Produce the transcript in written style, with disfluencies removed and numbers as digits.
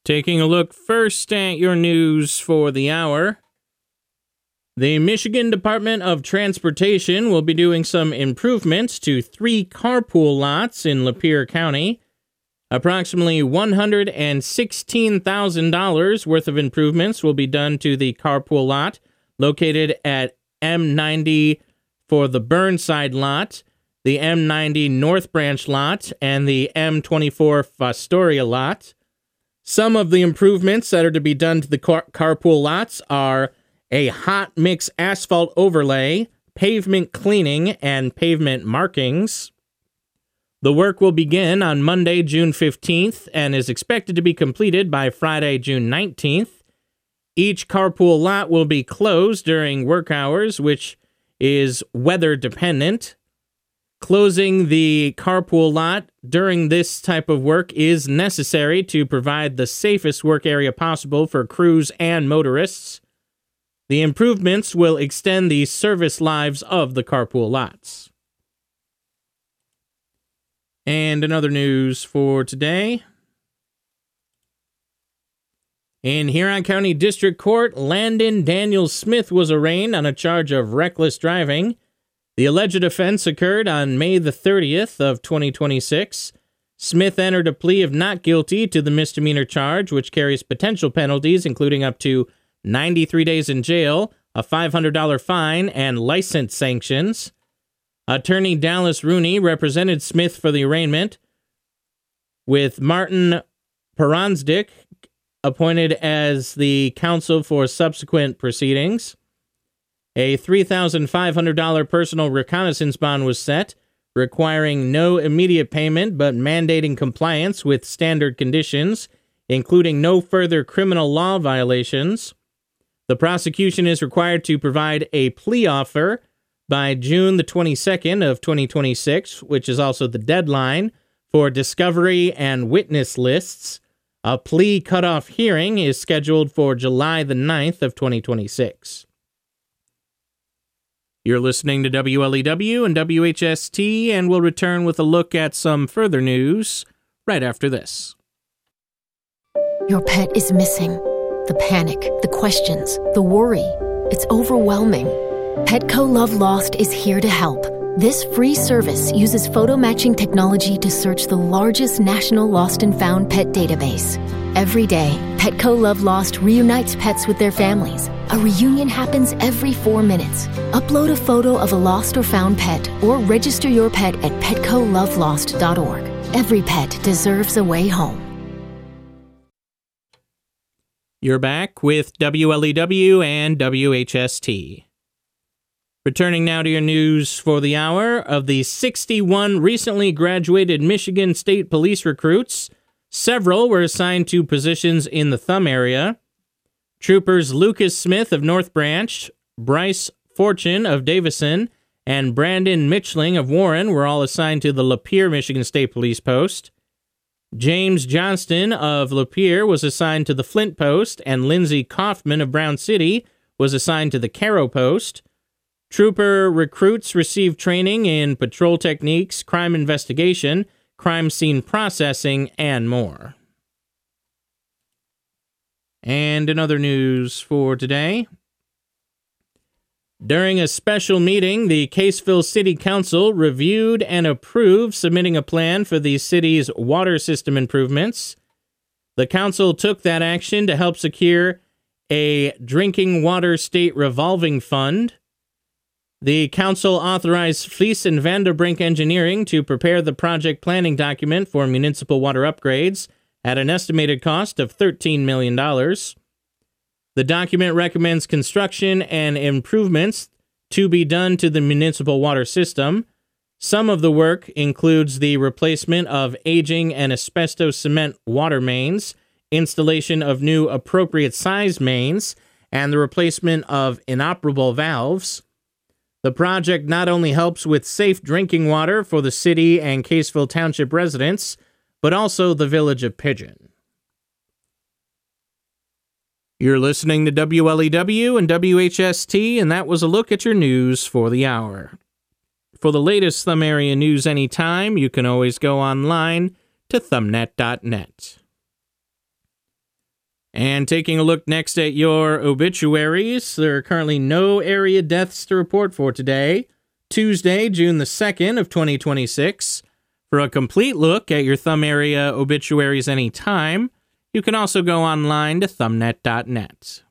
Taking a look first at your news for the hour. The Michigan Department of Transportation will be doing some improvements to 3 carpool lots in Lapeer County. Approximately $116,000 worth of improvements will be done to the carpool lot located at M90 for the Burnside lot, the M90 North Branch lot, and the M24 Fostoria lot. Some of the improvements that are to be done to the carpool lots are a hot mix asphalt overlay, pavement cleaning, and pavement markings. The work will begin on Monday, June 15th, and is expected to be completed by Friday, June 19th. Each carpool lot will be closed during work hours, which is weather dependent. Closing the carpool lot during this type of work is necessary to provide the safest work area possible for crews and motorists. The improvements will extend the service lives of the carpool lots. And another news for today. In Huron County District Court, Landon Daniel Smith was arraigned on a charge of reckless driving. The alleged offense occurred on May the 30th of 2026. Smith entered a plea of not guilty to the misdemeanor charge, which carries potential penalties, including up to 93 days in jail, a $500 fine, and license sanctions. Attorney Dallas Rooney represented Smith for the arraignment, with Martin Peransdick appointed as the counsel for subsequent proceedings. A $3,500 personal reconnaissance bond was set, requiring no immediate payment but mandating compliance with standard conditions, including no further criminal law violations. The prosecution is required to provide a plea offer by June the 22nd of 2026, which is also the deadline for discovery and witness lists. A plea cutoff hearing is scheduled for July the 9th of 2026. You're listening to WLEW and WHST, and we'll return with a look at some further news right after this. Your pet is missing. The panic, the questions, the worry. It's overwhelming. Petco Love Lost is here to help. This free service uses photo matching technology to search the largest national lost and found pet database. Every day, Petco Love Lost reunites pets with their families. A reunion happens every 4 minutes. Upload a photo of a lost or found pet or register your pet at petcolovelost.org. Every pet deserves a way home. You're back with WLEW and WHST. Returning now to your news for the hour. Of the 61 recently graduated Michigan State Police recruits, several were assigned to positions in the Thumb area. Troopers Lucas Smith of North Branch, Bryce Fortune of Davison, and Brandon Mitchling of Warren were all assigned to the Lapeer Michigan State Police Post. James Johnston of Lapeer was assigned to the Flint Post, and Lindsey Kaufman of Brown City was assigned to the Caro Post. Trooper recruits received training in patrol techniques, crime investigation, crime scene processing, and more. And in other news for today, during a special meeting, the Caseville City Council reviewed and approved submitting a plan for the city's water system improvements. The council took that action to help secure a drinking water state revolving fund. The council authorized Fleece and Vanderbrink Engineering to prepare the project planning document for municipal water upgrades at an estimated cost of $13 million. The document recommends construction and improvements to be done to the municipal water system. Some of the work includes the replacement of aging and asbestos cement water mains, installation of new appropriate size mains, and the replacement of inoperable valves. The project not only helps with safe drinking water for the city and Caseville Township residents, but also the village of Pigeon. You're listening to WLEW and WHST, and that was a look at your news for the hour. For the latest Thumb area news anytime, you can always go online to thumbnet.net. And taking a look next at your obituaries, there are currently no area deaths to report for today, Tuesday, June the 2nd of 2026. For a complete look at your thumb area obituaries anytime, you can also go online to thumbnet.net.